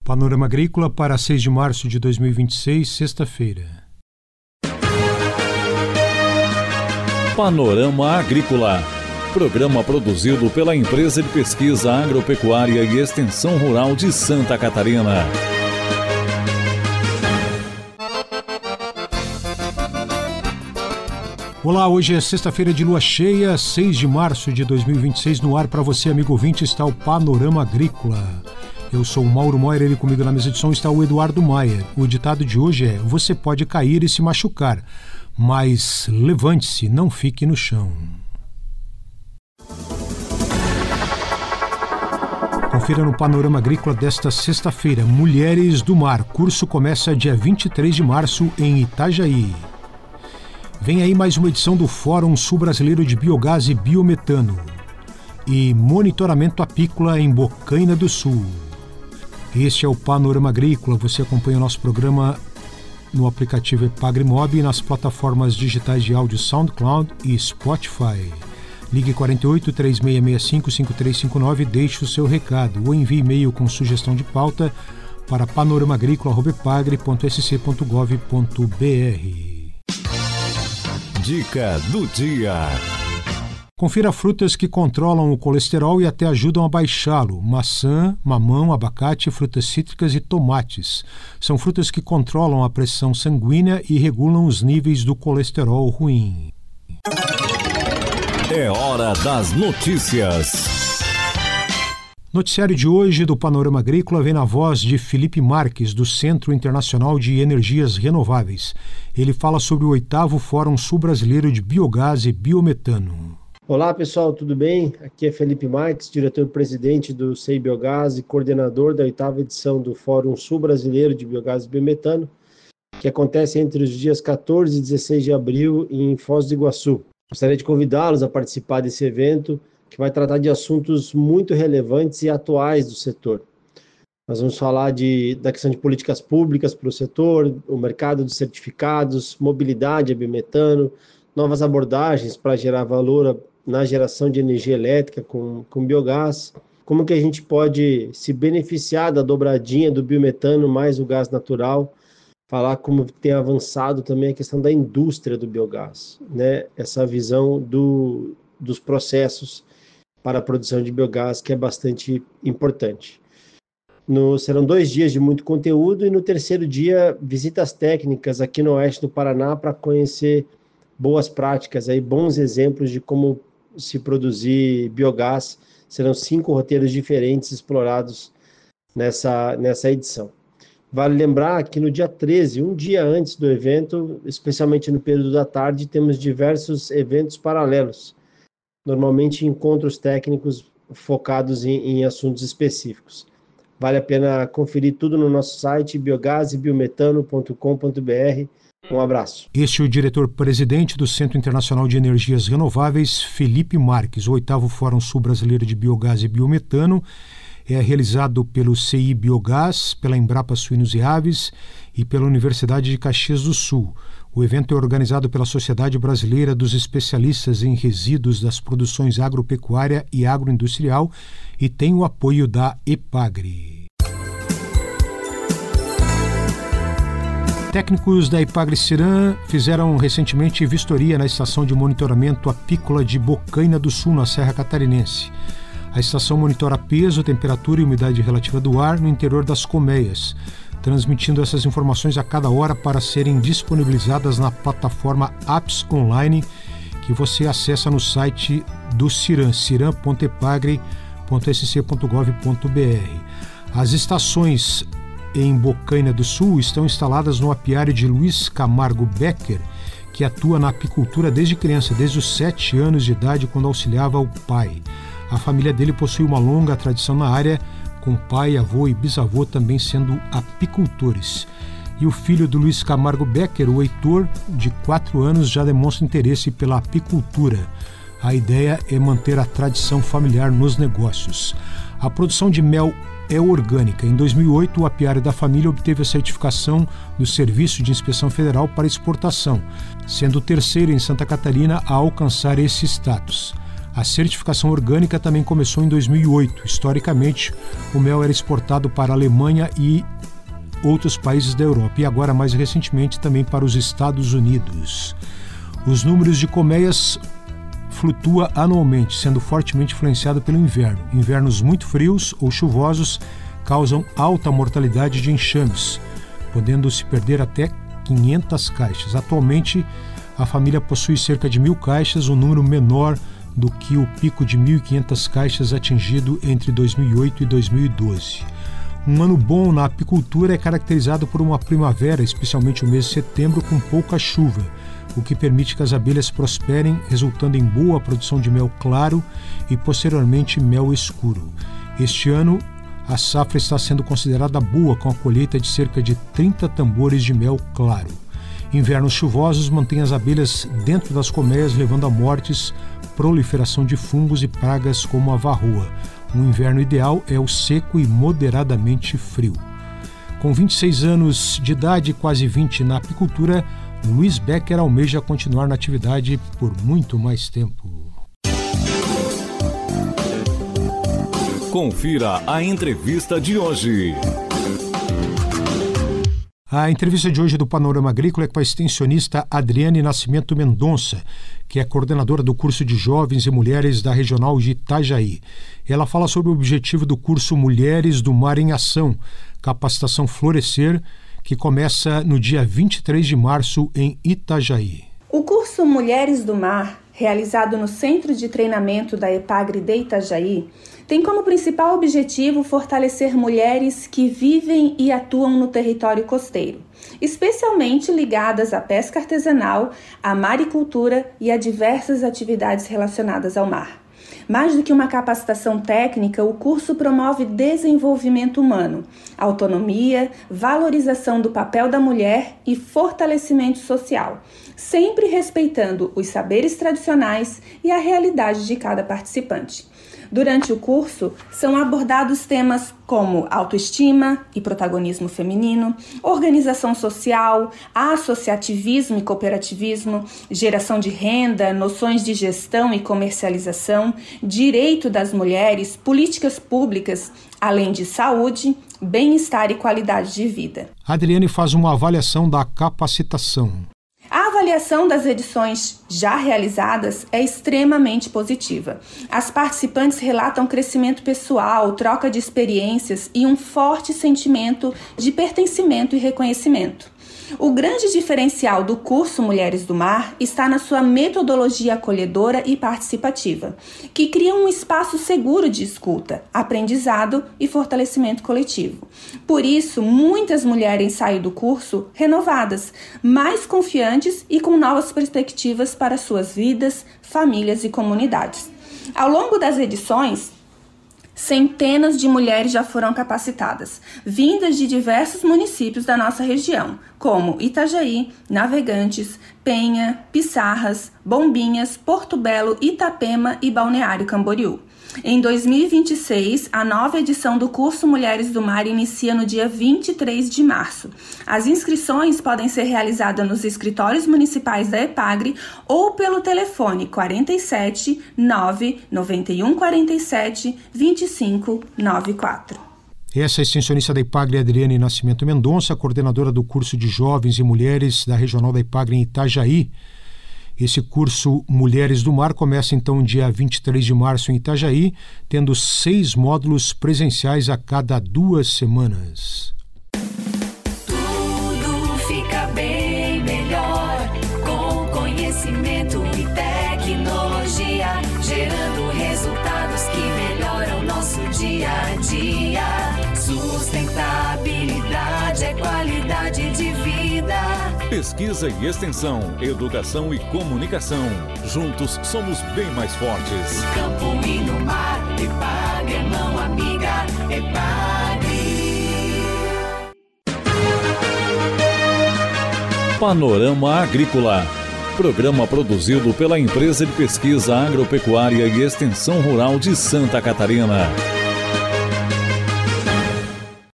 Panorama Agrícola para 6 de março de 2026, sexta-feira. Panorama Agrícola, programa produzido pela Empresa de Pesquisa Agropecuária e Extensão Rural de Santa Catarina. Olá, hoje é sexta-feira de lua cheia, 6 de março de 2026. No ar para você, amigo ouvinte, está o Panorama Agrícola. Eu sou o Mauro Moira e comigo na mesa de som está o Eduardo Maier. O ditado de hoje é: você pode cair e se machucar, mas levante-se, não fique no chão. Confira no Panorama Agrícola desta sexta-feira. Mulheres do Mar. Curso começa dia 23 de março em Itajaí. Vem aí mais uma edição do Fórum Sul-Brasileiro de Biogás e Biometano. E monitoramento apícola em Bocaina do Sul. Este é o Panorama Agrícola. Você acompanha o nosso programa no aplicativo Epagri-Mob e nas plataformas digitais de áudio SoundCloud e Spotify. Ligue 48-3665-5359 e deixe o seu recado ou envie e-mail com sugestão de pauta para panoramaagricola@epagre.sc.gov.br. Dica do dia. Confira frutas que controlam o colesterol e até ajudam a baixá-lo. Maçã, mamão, abacate, frutas cítricas e tomates. São frutas que controlam a pressão sanguínea e regulam os níveis do colesterol ruim. É hora das notícias. Noticiário de hoje do Panorama Agrícola vem na voz de Felipe Marques, do Centro Internacional de Energias Renováveis. Ele fala sobre o 8º Fórum Sul-Brasileiro de Biogás e Biometano. Olá pessoal, tudo bem? Aqui é Felipe Marques, diretor-presidente do CEI Biogás e coordenador da 8ª edição do Fórum Sul-Brasileiro de Biogás e Biometano, que acontece entre os dias 14 e 16 de abril em Foz do Iguaçu. Gostaria de convidá-los a participar desse evento, que vai tratar de assuntos muito relevantes e atuais do setor. Nós vamos falar da questão de políticas públicas para o setor, o mercado dos certificados, mobilidade a biometano, novas abordagens para gerar valor na geração de energia elétrica com biogás, como que a gente pode se beneficiar da dobradinha do biometano mais o gás natural, falar como tem avançado também a questão da indústria do biogás, né? Essa visão dos processos para a produção de biogás, que é bastante importante. Serão 2 dias de muito conteúdo e no terceiro dia, visitas técnicas aqui no oeste do Paraná para conhecer boas práticas, aí, bons exemplos de como se produzir biogás. Serão 5 roteiros diferentes explorados nessa edição. Vale lembrar que no dia 13, um dia antes do evento, especialmente no período da tarde, temos diversos eventos paralelos, normalmente encontros técnicos focados em assuntos específicos. Vale a pena conferir tudo no nosso site biogasebiometano.com.br. Um abraço. Este é o diretor-presidente do Centro Internacional de Energias Renováveis, Felipe Marques. O 8º Fórum Sul-Brasileiro de Biogás e Biometano é realizado pelo CEI Biogás, pela Embrapa Suínos e Aves e pela Universidade de Caxias do Sul. O evento é organizado pela Sociedade Brasileira dos Especialistas em Resíduos das Produções Agropecuária e Agroindustrial e tem o apoio da Epagri. Técnicos da Ipagre-Ciram fizeram recentemente vistoria na estação de monitoramento apícola de Bocaina do Sul, na Serra Catarinense. A estação monitora peso, temperatura e umidade relativa do ar no interior das colmeias, transmitindo essas informações a cada hora para serem disponibilizadas na plataforma Apps Online, que você acessa no site do Ciram, ciram.epagre.sc.gov.br. As estações em Bocaina do Sul estão instaladas no apiário de Luiz Camargo Becker, que atua na apicultura desde criança, desde os 7 anos de idade, quando auxiliava o pai. A família dele possui uma longa tradição na área, com pai, avô e bisavô também sendo apicultores. E o filho do Luiz Camargo Becker, o Heitor, de 4 anos, já demonstra interesse pela apicultura. A ideia é manter a tradição familiar nos negócios. A produção de mel é orgânica. Em 2008, o apiário da família obteve a certificação do Serviço de Inspeção Federal para exportação, sendo o terceiro em Santa Catarina a alcançar esse status. A certificação orgânica também começou em 2008. Historicamente, o mel era exportado para a Alemanha e outros países da Europa, e agora, mais recentemente, também para os Estados Unidos. Os números de colmeias flutuam anualmente, sendo fortemente influenciado pelo inverno. Invernos muito frios ou chuvosos causam alta mortalidade de enxames, podendo se perder até 500 caixas. Atualmente, a família possui cerca de 1.000 caixas, um número menor do que o pico de 1.500 caixas atingido entre 2008 e 2012. Um ano bom na apicultura é caracterizado por uma primavera, especialmente o mês de setembro, com pouca chuva, o que permite que as abelhas prosperem, resultando em boa produção de mel claro e, posteriormente, mel escuro. Este ano, a safra está sendo considerada boa, com a colheita de cerca de 30 tambores de mel claro. Invernos chuvosos mantêm as abelhas dentro das colmeias, levando a mortes, proliferação de fungos e pragas como a varroa. Um inverno ideal é o seco e moderadamente frio. Com 26 anos de idade e quase 20 na apicultura, Luiz Becker almeja continuar na atividade por muito mais tempo. Confira a entrevista de hoje. A entrevista de hoje do Panorama Agrícola é com a extensionista Adriane Nascimento Mendonça, que é coordenadora do curso de Jovens e Mulheres da Regional de Itajaí. Ela fala sobre o objetivo do curso Mulheres do Mar em Ação, Capacitação Florescer, que começa no dia 23 de março em Itajaí. O curso Mulheres do Mar, realizado no Centro de Treinamento da EPAGRE de Itajaí, tem como principal objetivo fortalecer mulheres que vivem e atuam no território costeiro, especialmente ligadas à pesca artesanal, à maricultura e a diversas atividades relacionadas ao mar. Mais do que uma capacitação técnica, o curso promove desenvolvimento humano, autonomia, valorização do papel da mulher e fortalecimento social, sempre respeitando os saberes tradicionais e a realidade de cada participante. Durante o curso, são abordados temas como autoestima e protagonismo feminino, organização social, associativismo e cooperativismo, geração de renda, noções de gestão e comercialização, direito das mulheres, políticas públicas, além de saúde, bem-estar e qualidade de vida. A Adriane faz uma avaliação da capacitação. A avaliação das edições já realizadas é extremamente positiva. As participantes relatam crescimento pessoal, troca de experiências e um forte sentimento de pertencimento e reconhecimento. O grande diferencial do curso Mulheres do Mar está na sua metodologia acolhedora e participativa, que cria um espaço seguro de escuta, aprendizado e fortalecimento coletivo. Por isso, muitas mulheres saem do curso renovadas, mais confiantes e com novas perspectivas para suas vidas, famílias e comunidades. Ao longo das edições, centenas de mulheres já foram capacitadas, vindas de diversos municípios da nossa região, como Itajaí, Navegantes, Penha, Pissarras, Bombinhas, Porto Belo, Itapema e Balneário Camboriú. Em 2026, a nova edição do curso Mulheres do Mar inicia no dia 23 de março. As inscrições podem ser realizadas nos escritórios municipais da EPAGRE ou pelo telefone 47 9 91 47 25 94. Essa é a extensionista da EPAGRE, Adriane Nascimento Mendonça, coordenadora do curso de Jovens e Mulheres da Regional da EPAGRE em Itajaí. Esse curso Mulheres do Mar começa então dia 23 de março em Itajaí, tendo 6 módulos presenciais a cada 2 semanas. Tudo fica bem melhor com conhecimento e tecnologia, gerando resultados que melhoram nosso dia a dia. Sustentabilidade é qualidade de vida. Pesquisa e extensão, educação e comunicação. Juntos somos bem mais fortes. No campo e no mar, EPAGRE é mão amiga, EPAGRE. Panorama Agrícola. Programa produzido pela Empresa de Pesquisa Agropecuária e Extensão Rural de Santa Catarina.